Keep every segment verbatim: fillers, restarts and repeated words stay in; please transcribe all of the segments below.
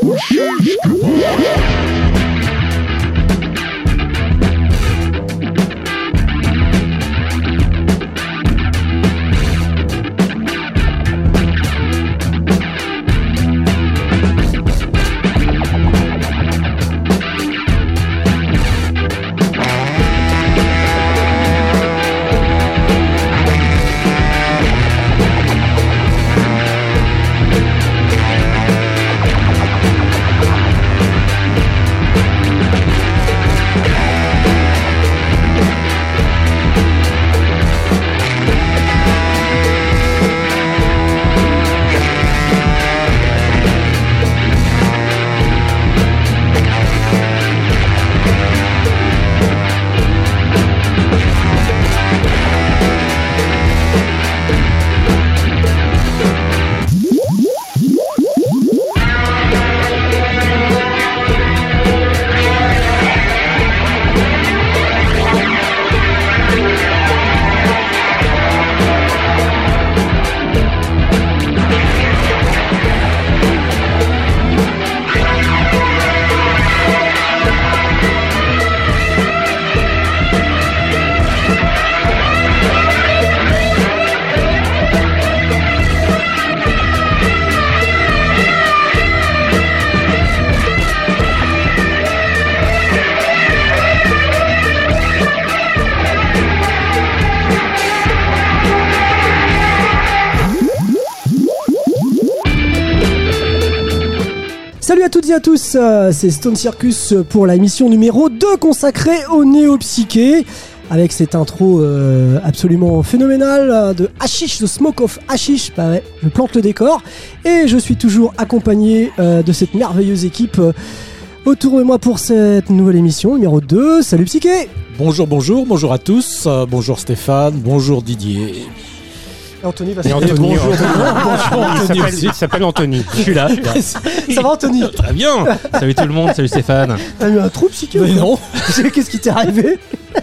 Salut à toutes et à tous, c'est Stone Circus pour la émission numéro deux consacrée au néo-psyché, avec cette intro euh, absolument phénoménale de Hashish, The Smoke of Hashish. Bah ouais, je plante le décor et je suis toujours accompagné euh, de cette merveilleuse équipe euh, autour de moi pour cette nouvelle émission numéro deux. Salut Psyché. Bonjour, bonjour, bonjour à tous, euh, bonjour Stéphane, bonjour Didier. Anthony va se Anthony, bonjour, Anthony. bonjour, Anthony. Il, s'appelle, il s'appelle Anthony. Je suis là. Je suis là. Ça va Anthony? Très bien. Salut tout le monde, salut Stéphane. T'as eu un trou Psyché? Mais non. Qu'est-ce qui t'est arrivé?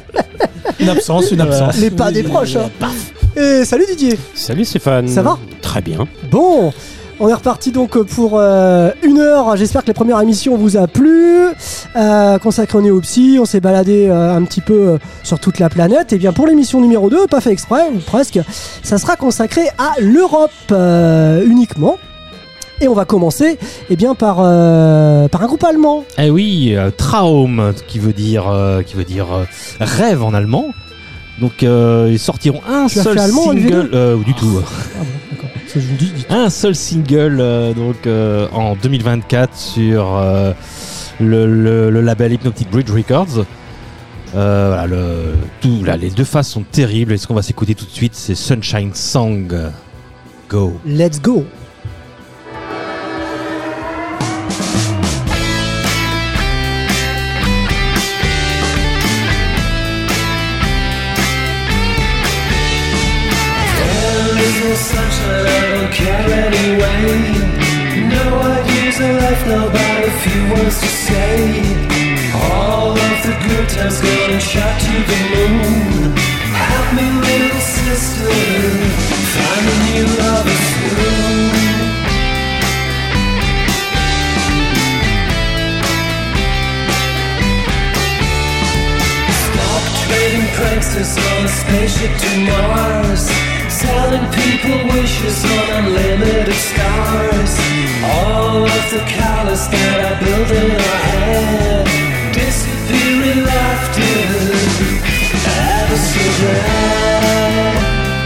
Une absence, une absence. Les pas des proches. Hein. Et salut Didier. Salut Stéphane. Ça va? Très bien. Bon, on est reparti donc pour euh, une heure. J'espère que la première émission vous a plu. Euh, consacrée au néo-psy, on s'est baladé euh, un petit peu euh, sur toute la planète. Et bien pour l'émission numéro deux, pas fait exprès, ou presque, ça sera consacré à l'Europe euh, uniquement. Et on va commencer eh bien, par, euh, par un groupe allemand. Eh oui, euh, Traum, qui veut dire, euh, qui veut dire euh, rêve en allemand. Donc euh, ils sortiront un tu seul allemand, single, euh, du tout. Ah bon, d'accord. Ça, je vous dis, dis Un seul single euh, donc euh, en deux mille vingt-quatre sur euh, le, le, le label Hypnotic Bridge Records. Euh, voilà, le, tout, là, les deux faces sont terribles et ce qu'on va s'écouter tout de suite c'est Sunshine Song. Go. Let's go. Sunshine, I don't care anyway. No ideas of life, no but a few words to say. All of the good times gone and shot to the moon. Help me, little sister, find a new lover soon. Stop trading pranksters on a spaceship to Mars. Telling people wishes on unlimited stars. All of the callous that I built in our head disappear in laughter. Ever so glad.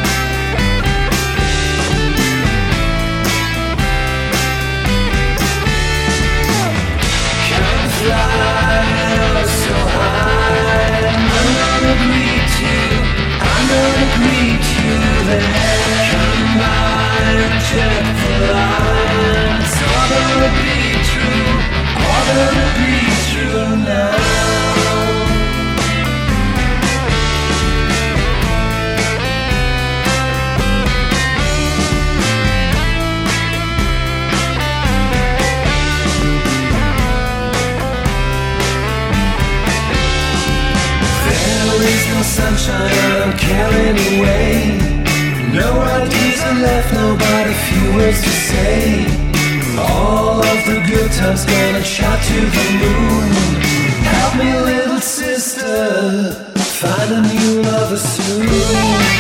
Can't fly so high. I'm not agreed to. I'm not agreed to. Come by, check the line. It's all gonna be true, all gonna be true now. There is no sunshine, I don't care anyway. No ideas are left, no but a few words to say. All of the good time's gonna shout to the moon. Help me, little sister, find a new lover soon.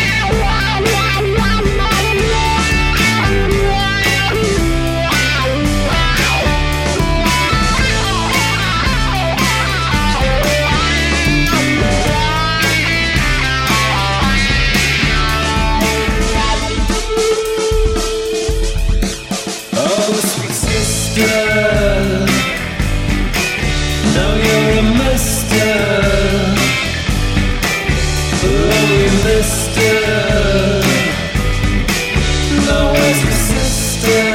Now you're a mister. Oh, you mister. Now where's your sister?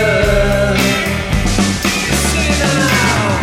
Say now.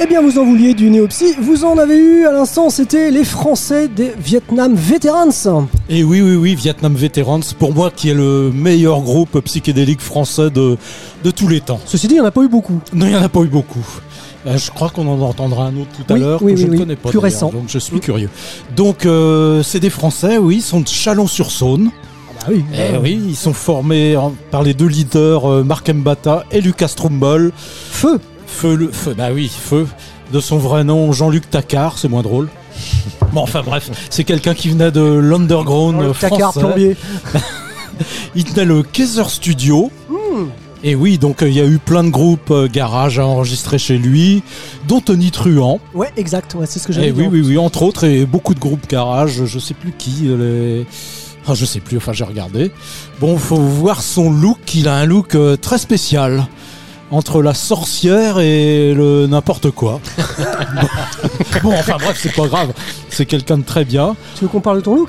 Eh bien, vous en vouliez du Néopsy, vous en avez eu à l'instant, c'était les Français des Vietnam Veterans. Et oui, oui, oui, Vietnam Veterans, pour moi, qui est le meilleur groupe psychédélique français de, de tous les temps. Ceci dit, il n'y en a pas eu beaucoup. Non, il n'y en a pas eu beaucoup. Euh, je crois qu'on en entendra un autre tout à Oui, l'heure, oui, que je oui, ne oui. connais pas. Plus d'ailleurs, récent. Donc je suis curieux. Donc, euh, c'est des Français, oui, ils sont de Chalon-sur-Saône. Ah oui. Eh oui, ils sont formés en- par les deux leaders, euh, Mark Mbata et Lucas Trumbull. Feu. Feu, le, feu, bah oui, Feu. De son vrai nom, Jean-Luc Tacard, c'est moins drôle. Bon, enfin bref, c'est quelqu'un qui venait de l'underground Le français. Tacard plombier. Il tenait le Kaiser Studio. Hmm. Et oui, donc il euh, y a eu plein de groupes euh, garage à enregistrer chez lui, dont Tony Truant. Ouais, exact, ouais, c'est ce que j'avais Et dit. oui, oui, oui, entre autres, et beaucoup de groupes garage, je sais plus qui, euh, les... Ah, je sais plus, enfin j'ai regardé. Bon, faut voir son look, il a un look euh, très spécial. Entre la sorcière et le n'importe quoi. bon, bon, enfin bref, c'est pas grave. C'est quelqu'un de très bien. Tu veux qu'on parle de ton look?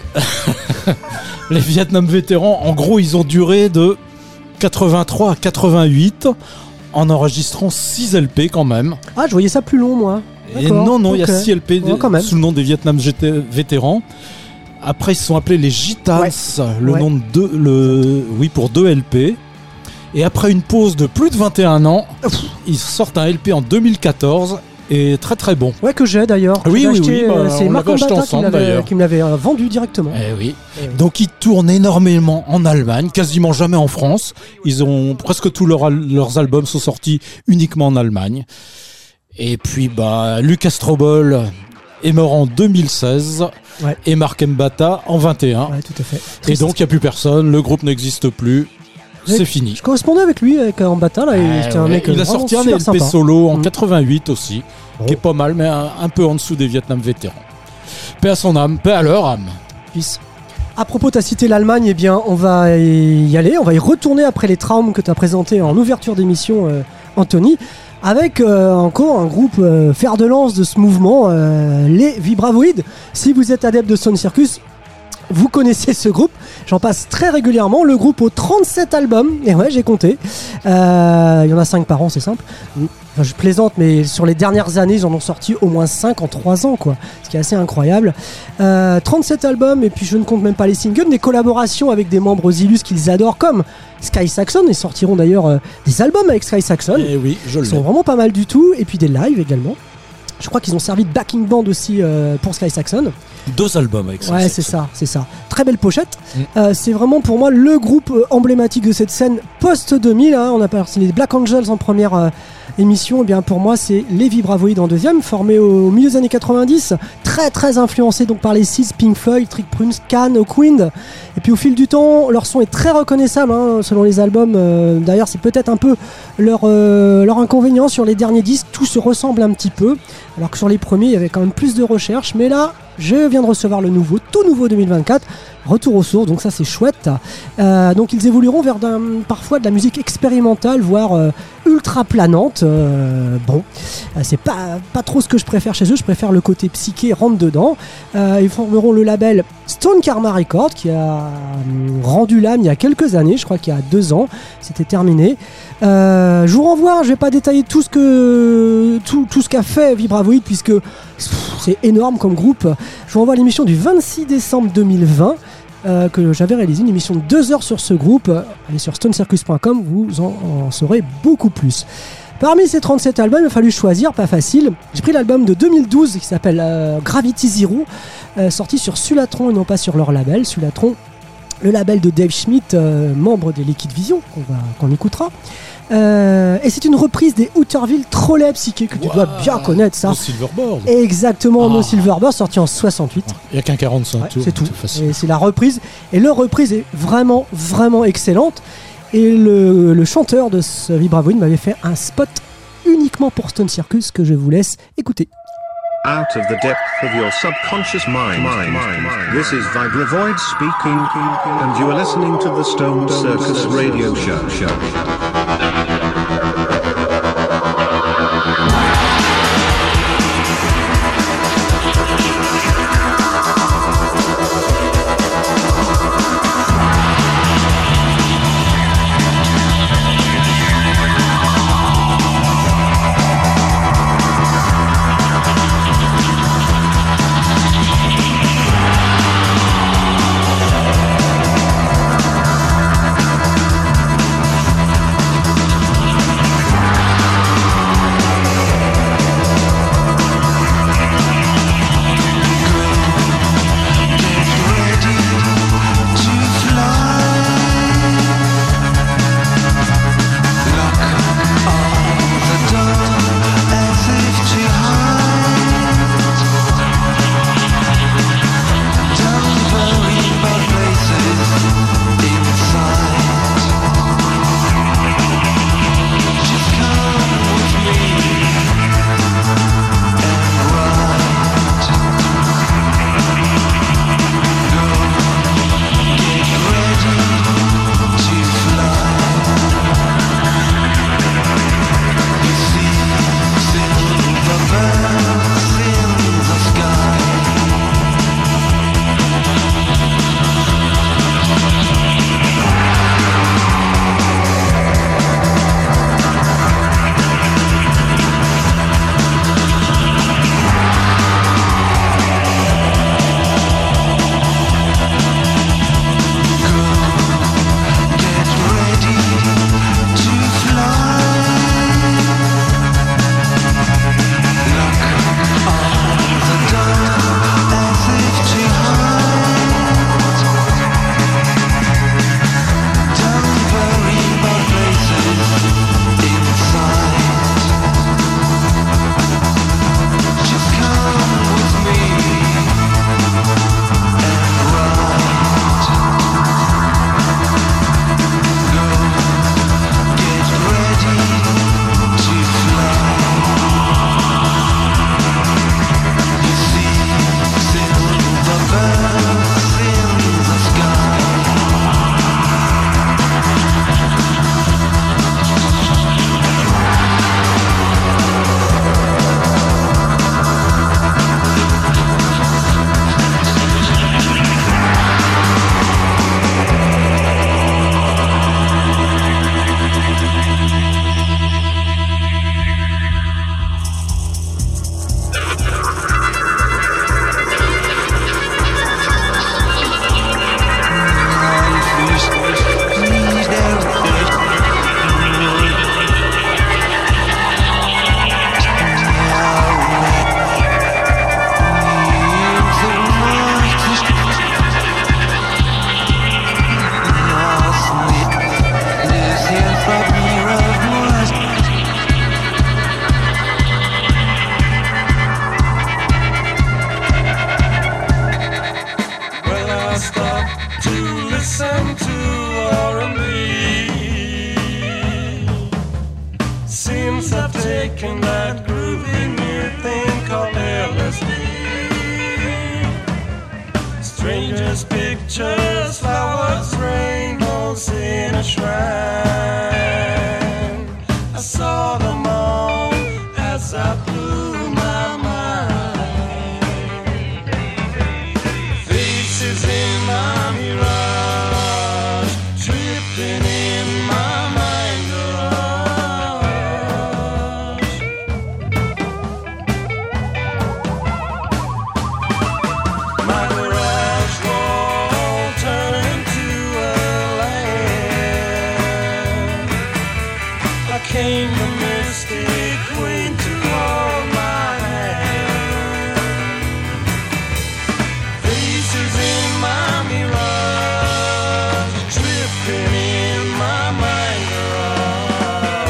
Les Vietnam Vétérans, en gros, ils ont duré de quatre-vingt-trois à quatre-vingt-huit en enregistrant six L P quand même. Ah, je voyais ça plus long, moi. Et D'accord, non, non, il ok. y a six L P Ouais, quand même. sous le nom des Vietnam G T Vétérans. Après, ils se sont appelés les Gitans, Ouais. le Ouais. nom de deux, le, oui, pour deux L P. Et après une pause de plus de vingt et un ans, ils sortent un L P en deux mille quatorze et très très bon. Ouais, que j'ai d'ailleurs. Oui, J'ai oui, acheté, oui, euh, bah, c'est on Marc l'avait acheté Ambata qui me ensemble, l'avait- d'ailleurs. qui me l'avait euh, vendu directement. Eh oui. Eh oui. Donc ils tournent énormément en Allemagne, quasiment jamais en France. Ils ont presque tous leurs al- leurs albums sont sortis uniquement en Allemagne. Et puis bah Lucas Trumbull est mort en deux mille seize Ouais. et Mark Mbata en vingt et un. Ouais, tout à fait. Et Triste. donc il n'y a plus personne, le groupe n'existe plus. Ouais. C'est fini. Je correspondais avec lui, avec Ambata, là, et Eh c'était un ouais, mec il a vraiment sorti un super L P sympa. solo en Mm. quatre-vingt-huit aussi, Bon. qui est pas mal, mais un, un peu en dessous des Vietnam Vétérans. Paix à son âme, paix à leur âme. Peace. À propos, tu as cité l'Allemagne, eh bien, on va y aller, on va y retourner après les traumes que tu as présentés en ouverture d'émission, euh, Anthony, avec euh, encore un groupe euh, fer de lance de ce mouvement, euh, les Vibravoids. Si vous êtes adepte de Stone Circus, vous connaissez ce groupe, j'en passe très régulièrement. Le groupe aux trente-sept albums, et ouais, j'ai compté. Euh, il y en a cinq par an, c'est simple. Enfin, je plaisante, mais sur les dernières années, ils en ont sorti au moins cinq en trois ans, quoi. Ce qui est assez incroyable. Euh, trente-sept albums, et puis je ne compte même pas les singles, des collaborations avec des membres illustres qu'ils adorent, comme Sky Saxon. Ils sortiront d'ailleurs euh, des albums avec Sky Saxon. Et oui, je Ils le sont vraiment pas mal du tout, et puis des lives également. Je crois qu'ils ont servi de backing band aussi euh, pour Sky Saxon. Deux albums avec ça. Ouais, c'est ça, c'est ça. Très belle pochette. Mm. Euh, c'est vraiment pour moi le groupe euh, emblématique de cette scène post deux mille. Hein. On a parlé des Black Angels en première euh, émission. Et bien pour moi, c'est les Vibravoids en deuxième, formés au milieu des années quatre-vingt-dix, très très influencés donc par les Seeds, Pink Floyd, Trick Prunes, Can, Hawkwind. Et puis au fil du temps, leur son est très reconnaissable hein, selon les albums. Euh, D'ailleurs, c'est peut-être un peu leur euh, leur inconvénient sur les derniers disques. Tout se ressemble un petit peu, alors que sur les premiers, il y avait quand même plus de recherche. Mais là, je viens de recevoir le nouveau, tout nouveau deux mille vingt-quatre, retour aux sources, donc ça c'est chouette. Euh, donc ils évolueront vers d'un, parfois de la musique expérimentale, voire euh, ultra planante. Euh, bon, euh, c'est pas, pas trop ce que je préfère chez eux, je préfère le côté psyché rentre dedans. Euh, ils formeront le label Stone Karma Records qui a hum, rendu l'âme il y a quelques années, je crois qu'il y a deux ans, c'était terminé. Euh, je vous renvoie, je vais pas détailler tout ce que tout, tout ce qu'a fait Vibravoid puisque pff, c'est énorme comme groupe. Je vous renvoie à l'émission du vingt-six décembre deux mille vingt euh, que j'avais réalisé, une émission de deux heures sur ce groupe. Allez sur stone circus point com, vous en, en saurez beaucoup plus. Parmi ces trente-sept albums, il a fallu choisir, pas facile. J'ai pris l'album de deux mille douze qui s'appelle euh, Gravity Zero, euh, sorti sur Sulatron et non pas sur leur label. Sulatron, le label de Dave Schmidt, euh, membre des Liquid Vision, qu'on, va, qu'on écoutera. Euh, et c'est une reprise des Hooterville Trolley Psyché que tu Wow. dois bien connaître ça. Le Silverboard. Exactement, Ah. No Silverboard, sorti en soixante-huit. Il n'y a qu'un quarante-cinq Ouais, tours. c'est tout. facile. Et c'est la reprise. Et leur reprise est vraiment, vraiment excellente. Et le, le chanteur de ce Vibravoid m'avait fait un spot uniquement pour Stone Circus que je vous laisse écouter. Out of the depth of your subconscious mind, this is Vibravoid speaking, and you are listening to the Stone Circus Radio Show. smoking that groovy new thing called L S D. Strangers, pictures, flowers, rainbows in a shrine. I saw them all as I blew my mind. Faces in my mirage, tripping in my mind garage. My garage wall turned to a land. I came the mystic queen to hold my hand. Faces in my mirage, tripping in my mind garage.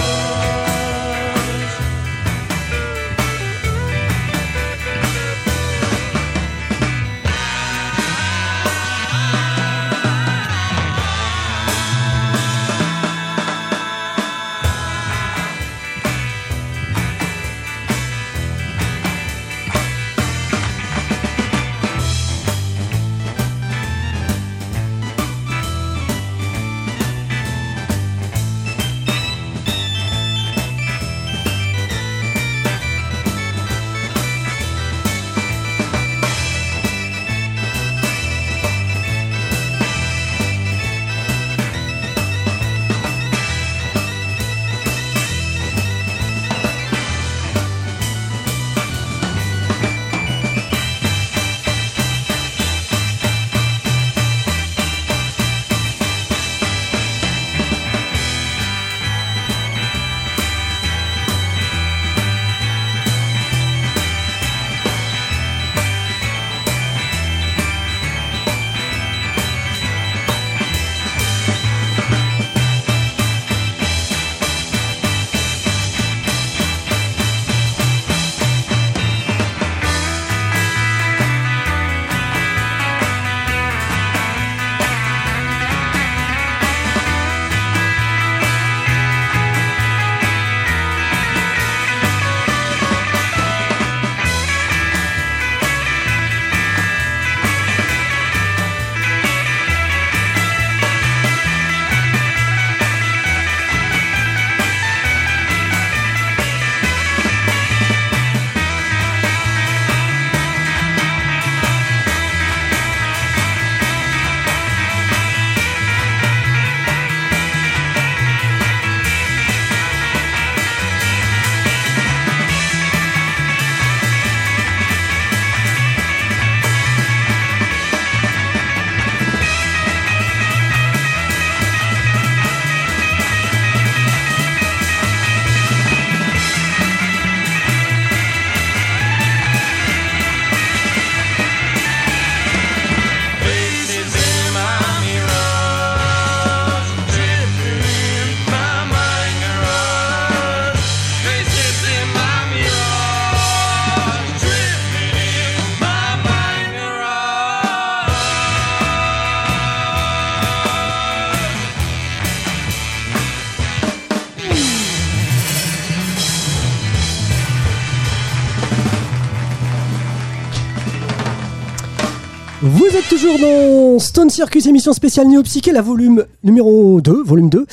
Vous êtes toujours dans Stone Circus, émission spéciale Néo-Psyché, la volume numéro deux, volume deux.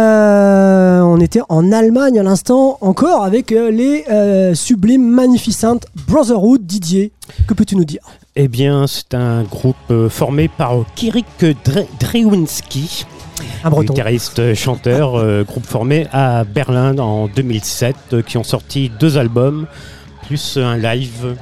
Euh, on était en Allemagne à l'instant, encore avec euh, les euh, sublimes Magnificent Brotherhood. Didier, que peux-tu nous dire ? Eh bien, c'est un groupe euh, formé par Kirik Dre- Drewinski, un breton, guitariste chanteur, euh, groupe formé à Berlin en deux mille sept, euh, qui ont sorti deux albums, plus un live,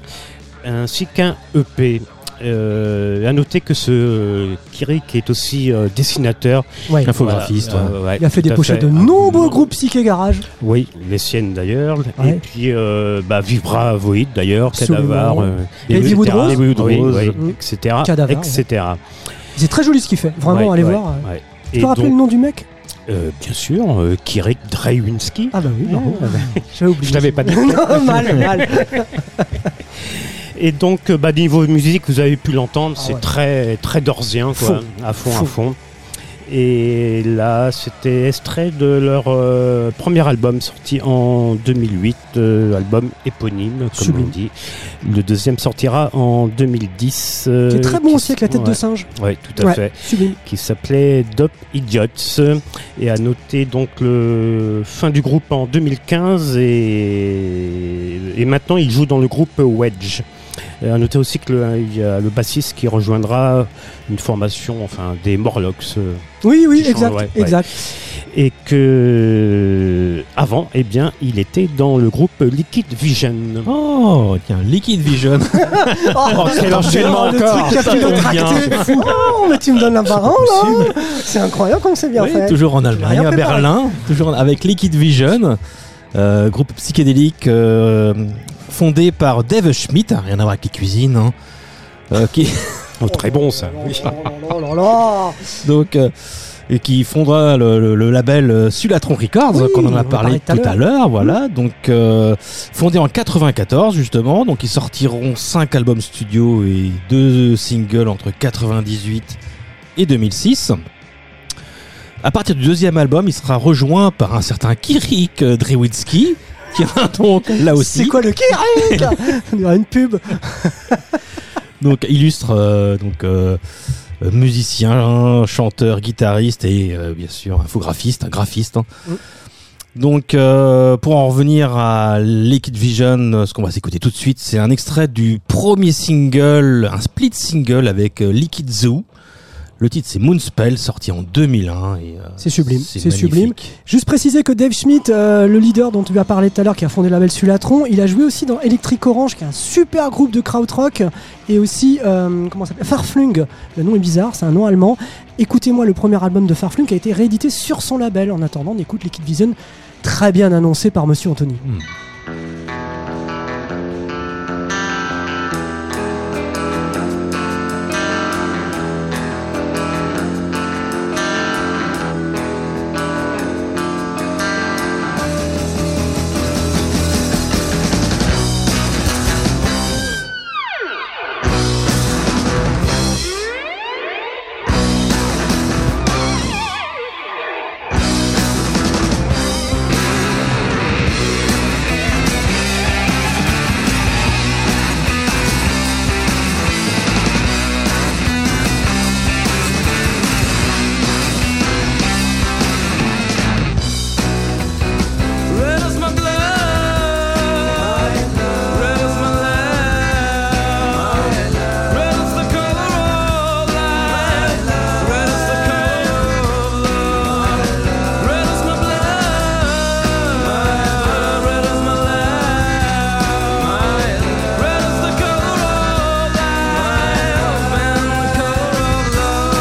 ainsi qu'un E P. Euh, à noter que ce euh, Kirik est aussi euh, dessinateur, ouais. infographiste. Voilà, ouais. euh, ouais, il a fait des à pochettes fait. de nombreux groupes psyché garage. Oui, les siennes d'ailleurs. Ouais. Et puis euh, bah, Vibra Void d'ailleurs, Absolument. Cadavar, euh, Baby et Woodrose. cetera. Baby Oui, Woodrose. oui, Mm. et cetera, Cadavar, et cetera. C'est très joli ce qu'il fait, vraiment, Ouais, allez ouais, voir. ouais. Tu Et peux rappeler donc, le nom du mec ? euh, bien sûr, euh, Kirik Drewinski. Ah bah oui, non, j'avais oublié. Je l'avais pas dit. Non, mal, mal. Et donc, euh, bah, niveau musique, vous avez pu l'entendre, Ah c'est ouais. très, très dorsien, quoi, Faux. à fond, Faux. à fond. Et là, c'était extrait de leur euh, premier album sorti en deux mille huit, euh, album éponyme, comme Sublime. on dit. Le deuxième sortira en deux mille dix. Euh, Qui est très bon qui aussi avec la tête ouais. de singe. Oui, tout à Ouais, fait. sublime. Qui s'appelait Dope Idiots. Et à noter donc le fin du groupe en deux mille quinze. Et, et maintenant, il joue dans le groupe Wedge. Et à noter aussi que le, il y a le bassiste qui rejoindra une formation, enfin des Morlocks. euh, Oui, oui, Qui exact, change, ouais, ouais. exact. Et que avant, eh bien, il était dans le groupe Liquid Vision. Oh, tiens, Liquid Vision. Oh, quel enchaînement le encore. truc qui a Ça pu tombe le bien. tracter. Oh, mais tu me donnes un parent là. C'est incroyable comme c'est bien Oui, fait. toujours en J'ai Allemagne, rien à préparé. Berlin, toujours avec Liquid Vision, euh, groupe psychédélique euh, fondé par Dave Schmidt, rien à voir avec les cuisines, hein, euh, qui Oh, très bon ça. Oui. Oh là là. donc euh, et qui fondera le, le- le label euh, Sulatron Records, Oui, qu'on en on a en parlé parlait tout à l'heure, voilà. Donc euh, fondé en quatre-vingt-quatorze justement, donc ils sortiront cinq albums studio et deux singles entre quatre-vingt-dix-huit et deux mille six. À partir du deuxième album, il sera rejoint par un certain Kirik Drewitzki, qui a donc là aussi C'est quoi le Kirik? On dirait une pub. donc illustre euh, donc euh, euh, musicien, chanteur, guitariste et euh, bien sûr infographiste, un graphiste. hein. Mm. Donc euh, pour en revenir à Liquid Vision, euh, ce qu'on va s'écouter tout de suite, c'est un extrait du premier single, un split single avec euh, Liquid Zoo. Le titre c'est Moonspell, sorti en deux mille un. Et, euh, C'est sublime, c'est magnifique. sublime. Juste préciser que Dave Schmidt, euh, le leader dont tu as parlé tout à l'heure, qui a fondé le label Sulatron, il a joué aussi dans Electric Orange, qui est un super groupe de krautrock, et aussi euh, comment ça s'appelle, Farflung. Le nom est bizarre, c'est un nom allemand. Écoutez-moi le premier album de Farflung qui a été réédité sur son label. En attendant, on écoute Liquid Vision, très bien annoncé par Monsieur Anthony. Hmm. Red is my blood, red is my life, red is the color of life, red is the color of love, red is my blood, red is my life, red is the color of life and the color of love.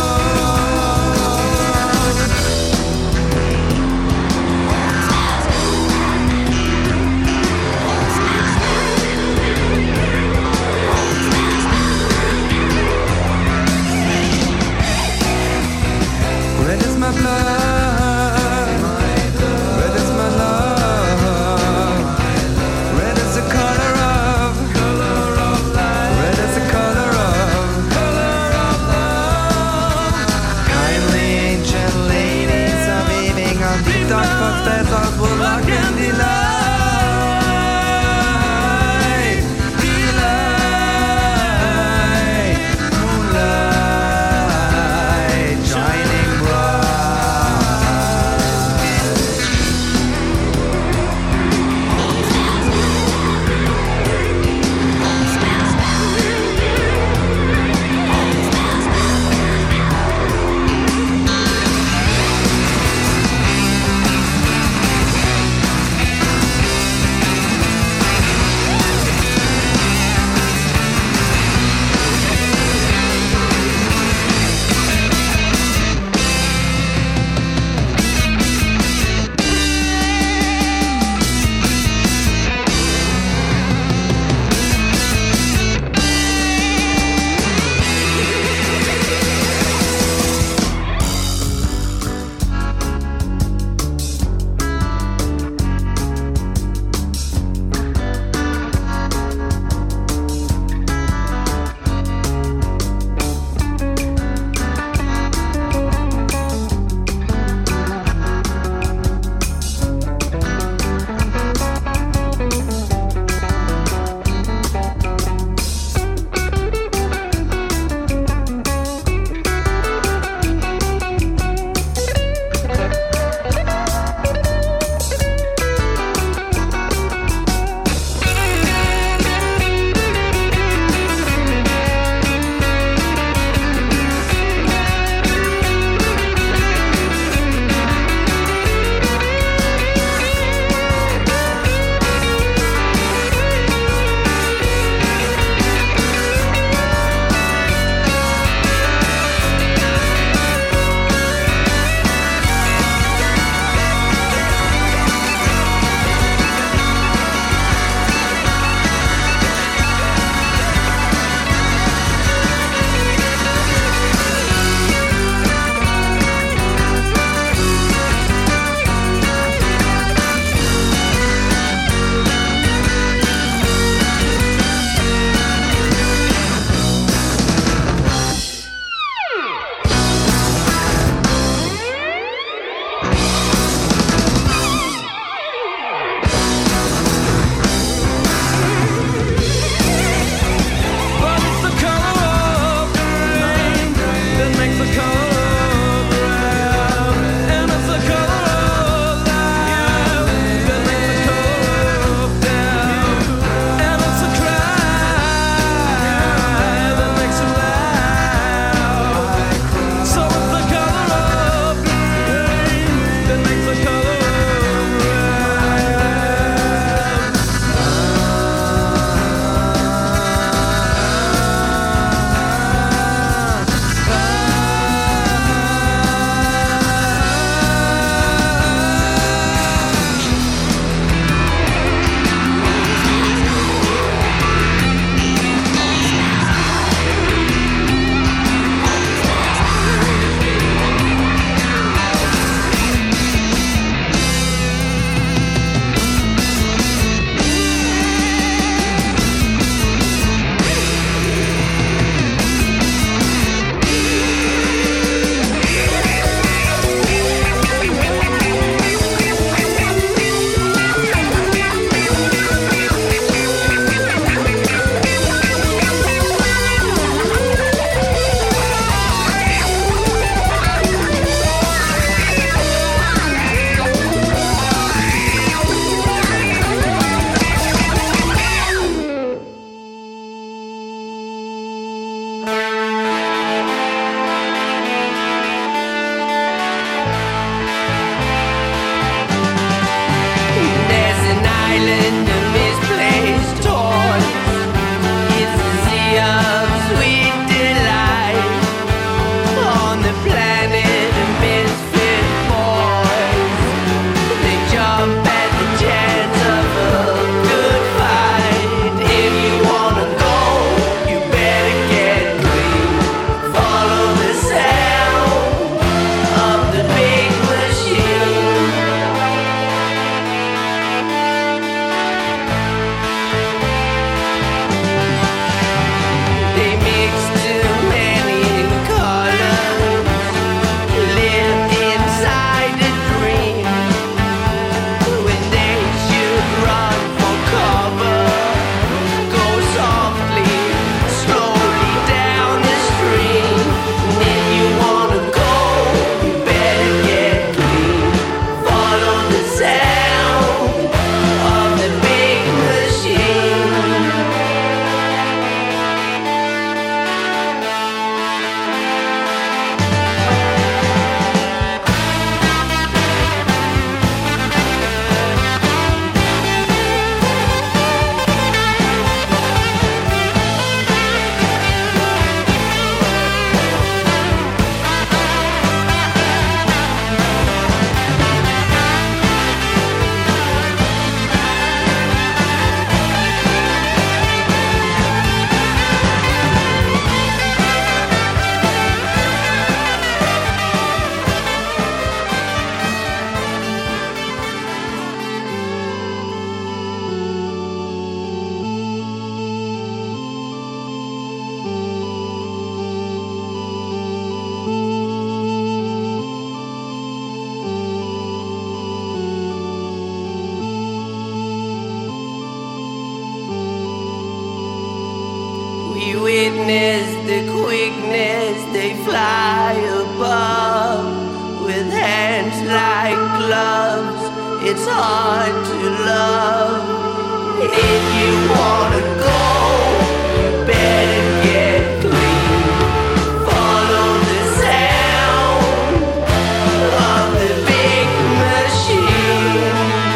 Red is my blood, red is my love, red is the color of, red is the color of, kindly ancient ladies are weaving on the dark footsteps of woodlock and delight, delight, moonlight shining bright. it's hard to love. If you wanna go, you better get clean. Follow the sound of the big machine.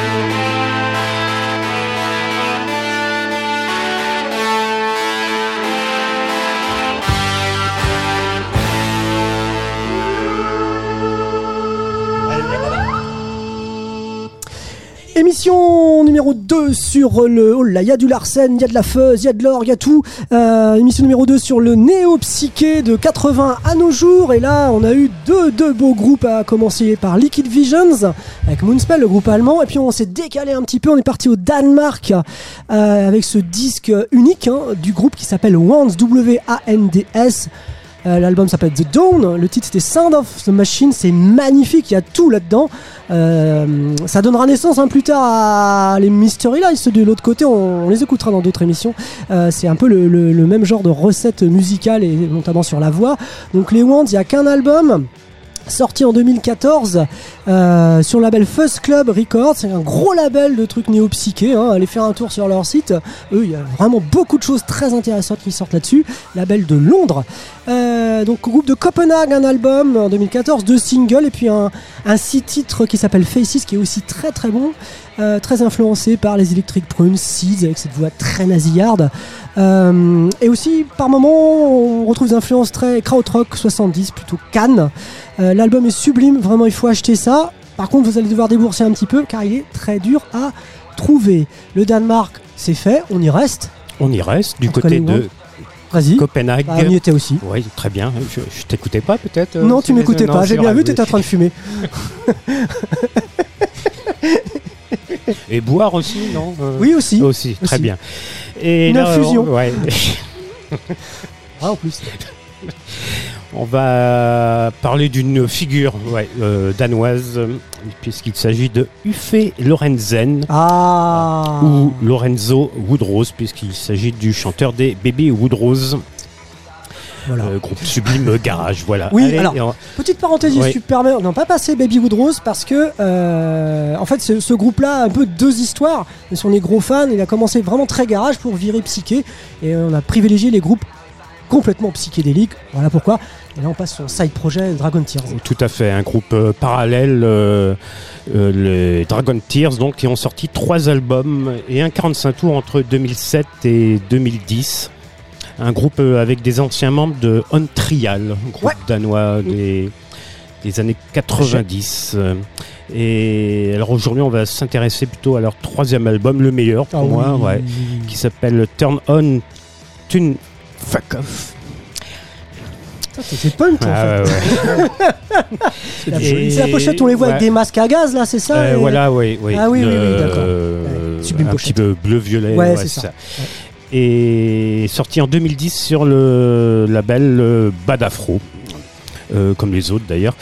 Émission numéro deux sur le... Oh là, il y a du Larsen, il y a de la fuzz, il y a de l'or, il y a tout. Euh, émission numéro deux sur le néo-psyché de quatre-vingts à nos jours. Et là, on a eu deux, deux beaux groupes, à commencer par Liquid Visions, avec Moonspell, le groupe allemand. Et puis on s'est décalé un petit peu, on est parti au Danemark euh, avec ce disque unique hein, du groupe qui s'appelle Wands, W A N D S. Euh, l'album s'appelle The Dawn, le titre c'était Sound of the Machine, c'est magnifique, il y a tout là-dedans. Euh, ça donnera naissance hein, plus tard à les Mystery Lights, ceux de l'autre côté, on, on les écoutera dans d'autres émissions. Euh, c'est un peu le, le, le même genre de recette musicale et notamment sur la voix. Donc les Wands, il n'y a qu'un album. Sorti en deux mille quatorze euh, sur le label Fuzz Club Records, c'est un gros label de trucs néo-psyché, hein. Allez faire un tour sur leur site, eux il y a vraiment beaucoup de choses très intéressantes qui sortent là-dessus, label de Londres. Euh, donc groupe de Copenhague, un album en deux mille quatorze, deux singles et puis un, un six titres qui s'appelle Faces qui est aussi très très bon, euh, très influencé par les Electric Prunes, Seeds avec cette voix très nasillarde. Euh, et aussi par moments on retrouve des influences très krautrock soixante-dix, plutôt Cannes. Euh, l'album est sublime, vraiment il faut acheter ça. Par contre vous allez devoir débourser un petit peu car il est très dur à trouver. Le Danemark c'est fait, on y reste. On y reste du côté de Vas-y. Copenhague. Bah, on y était aussi. Oui, très bien. Je, je t'écoutais pas peut-être euh, Non, tu m'écoutais non, pas, j'ai bien vu, tu étais en train de fumer. Et boire aussi, non euh, Oui, aussi. Aussi, très Aussi. bien. Et Une là, infusion. on, ouais. Ah, en plus. On va parler d'une figure ouais, euh, danoise, euh, puisqu'il s'agit de Uffe Lorentzen. Ah. Ou Lorenzo Woodrose, puisqu'il s'agit du chanteur des Baby Woodrose. Voilà. Euh, groupe sublime garage, voilà. Oui, Allez, alors, on... petite parenthèse, Oui. si tu permets, on n'a pas passé Baby Woodrose parce que, euh, en fait, ce, ce groupe-là a un peu deux histoires. Mais si on est gros fan, il a commencé vraiment très garage pour virer psyché. Et on a privilégié les groupes complètement psychédéliques. Voilà pourquoi. Et là, on passe sur side projet Dragon Tears. Tout à fait, un groupe euh, parallèle, euh, euh, les Dragon Tears, donc, qui ont sorti trois albums et un quarante-cinq tours entre deux mille sept et deux mille dix. Un groupe euh, avec des anciens membres de On Trial, un groupe Ouais. danois des, des années quatre-vingt-dix. Euh, Et alors aujourd'hui, on va s'intéresser plutôt à leur troisième album, le meilleur pour Ah moi, oui. ouais, qui s'appelle Turn On, Tune Fuck Off. Putain, c'est punk, en Ah, fait. ouais, C'est la, Et- c'est la pochette, on les voit ouais. avec des masques à gaz, là, c'est ça Euh, et- Voilà, oui, oui. Ah oui, oui, Le- oui, d'accord. euh, Ouais, sublime un pochette. petit peu bleu-violet. Ouais, c'est ça. Ouais. Et sorti en deux mille dix sur le label euh, Bad Afro, euh, comme les autres d'ailleurs.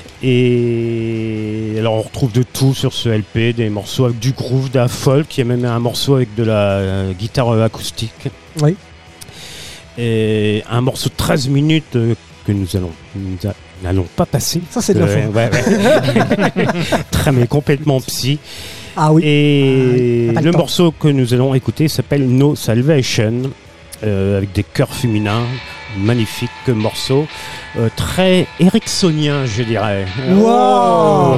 Et alors on retrouve de tout sur ce L P, des morceaux avec du groove, de la folk, il y a même un morceau avec de la euh, guitare euh, acoustique. Oui. Et un morceau de treize minutes euh, que nous allons nous a- n'allons pas passer. Ça, c'est de l'info. Euh, ouais, ouais. Très mais complètement psy. Ah oui. Et Ah, pas le le temps. morceau que nous allons écouter s'appelle No Salvation, euh, avec des chœurs féminins. Magnifique morceau, euh, très ericksonien, je dirais. Wow. Oh.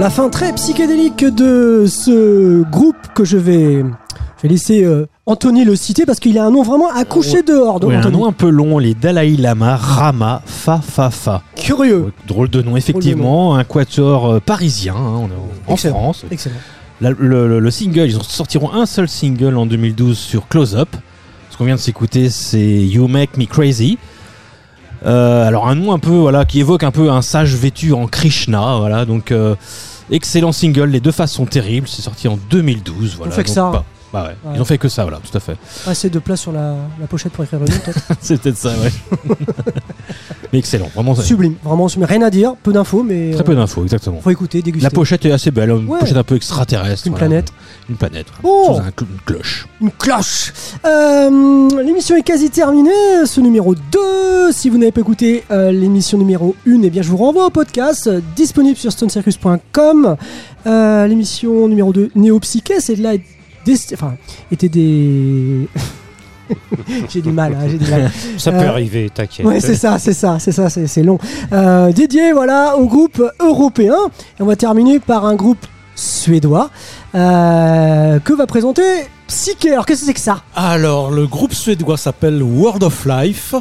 La fin très psychédélique de ce groupe que je vais, je vais laisser euh, Anthony le citer parce qu'il a un nom vraiment à coucher Ouais. dehors. Donc Ouais, un Anthony. nom un peu long, les Dalai Lama, Rama, Fa Fa Fa. Curieux. Ouais, drôle de nom, effectivement. Un quatuor euh, parisien, hein, on est en Excellent. France. Excellent. La- le, le- le single, ils sortiront un seul single en deux mille douze sur Close Up. Ce qu'on vient de s'écouter, c'est You Make Me Crazy. Euh, alors un nom un peu voilà qui évoque un peu un sage vêtu en Krishna, voilà donc euh, excellent single, les deux faces sont terribles, c'est sorti en deux mille douze, voilà. Ils ont fait que donc, ça. Bah, bah ouais. Ouais. Ils ont fait que ça, voilà, tout à fait. Assez de place sur la, la pochette pour écrire le nom, peut-être. C'est peut-être ça, ouais. Mais excellent, vraiment c'est Sublime, vraiment sublime. Rien à dire, peu d'infos, mais très euh, peu d'infos, exactement. faut écouter, déguster. La pochette est assez belle, une Ouais. pochette un peu extraterrestre. Une voilà. planète. Une planète. Oh. Chose, un cl- une cloche. Une cloche. Euh, l'émission est quasi terminée, ce numéro deux. Si vous n'avez pas écouté euh, l'émission numéro un, eh bien je vous renvoie au podcast euh, disponible sur stone circus point com. Euh, l'émission numéro deux, Néo-Psyché, c'est de là des, enfin, était des j'ai du mal, hein, j'ai du mal. Ça peut Euh, arriver, t'inquiète. Ouais, c'est ça, c'est ça, c'est ça, c'est, c'est long. Euh, dédié, voilà, au groupe européen. Et on va terminer par un groupe suédois euh, que va présenter Psyché. Alors, qu'est-ce que c'est que ça? Alors, le groupe suédois s'appelle World of Life.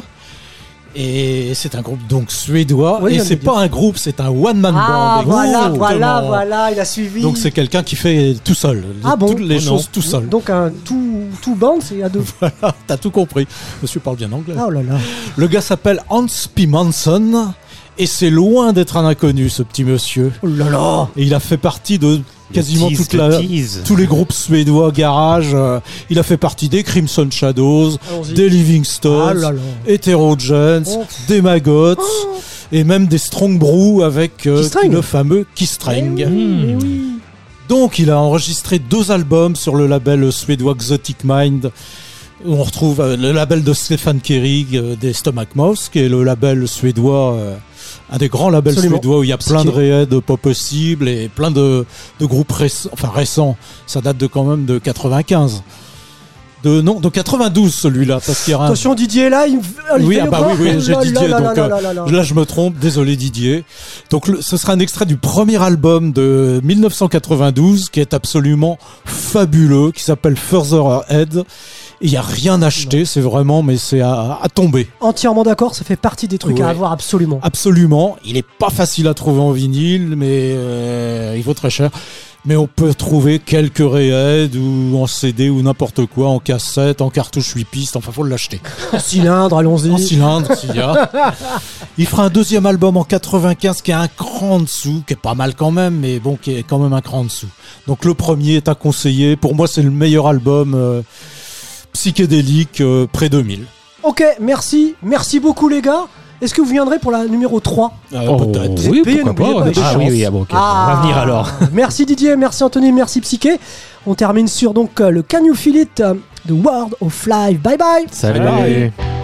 Et c'est un groupe donc suédois. Oui, et j'en ai c'est dit. pas un groupe, c'est un one-man Ah, band. voilà, Exactement. voilà, voilà, il a suivi. Donc c'est quelqu'un qui fait tout seul. Ah bon Toutes les Oh choses non. tout seul. Donc, un tout, tout band, c'est à deux. Voilà, t'as tout compris. Monsieur parle bien anglais. Oh là là. Le gars s'appelle Hans P. Manson. Et c'est loin d'être un inconnu, ce petit monsieur. Oh là là. Et il a fait partie de quasiment tease, toute le la, tease. tous les groupes suédois garage. euh, il a fait partie des Crimson Shadows, Allons-y. des Living Ah Stones, là là. Heterogenes, Oh. des Maggots et même des Strong Brew avec euh, Key String. le fameux Key String. Eh oui, mais oui. Donc il a enregistré deux albums sur le label suédois Exotic Mind. Où on retrouve euh, le label de Stefan Kerrig euh, des Stomach Mouth, qui est le label suédois, euh, un des grands labels Absolument. suédois où il y a plein Psyché. de réeds pas possibles et plein de, de groupes récents, enfin récents. Ça date de quand même de quatre-vingt-quinze. De, non, de quatre-vingt-douze celui-là, parce qu'il y a un... Attention, Didier est là. Il... il Oui, fait ah le bah grand. oui, oui, Oh j'ai là Didier, là là donc, là euh, là là là. Là, je me trompe, désolé Didier. Donc, le- ce sera un extrait du premier album de mille neuf cent quatre-vingt-douze qui est absolument fabuleux, qui s'appelle Further Ahead. Il n'y a rien acheté, c'est vraiment, mais c'est à, à tomber. Entièrement d'accord, ça fait partie des trucs à Ouais. avoir absolument. Absolument. Il est pas facile à trouver en vinyle, mais euh, il vaut très cher. Mais on peut trouver quelques réeds ou en C D ou n'importe quoi, en cassette, en cartouche huit pistes. Enfin, faut l'acheter. En cylindre, allons-y. En cylindre, s'il y a. Il fera un deuxième album en quatre-vingt-quinze qui est un cran en dessous, qui est pas mal quand même, mais bon, qui est quand même un cran en dessous. Donc le premier est à conseiller. Pour moi, c'est le meilleur album euh, psychédélique euh, près deux mille. Ok, merci. Merci beaucoup, les gars. Est-ce que vous viendrez pour la numéro trois? Euh, Oh, peut-être. oui, payé, pourquoi n'oubliez pas, pas, on a des des chances. Ah oui, oui, ah bon, ok. Ah. On va venir alors. Merci Didier, merci Anthony, merci Psyché. On termine sur donc euh, le Can You Feel It euh, de World of Life. Bye bye. Salut. Bye.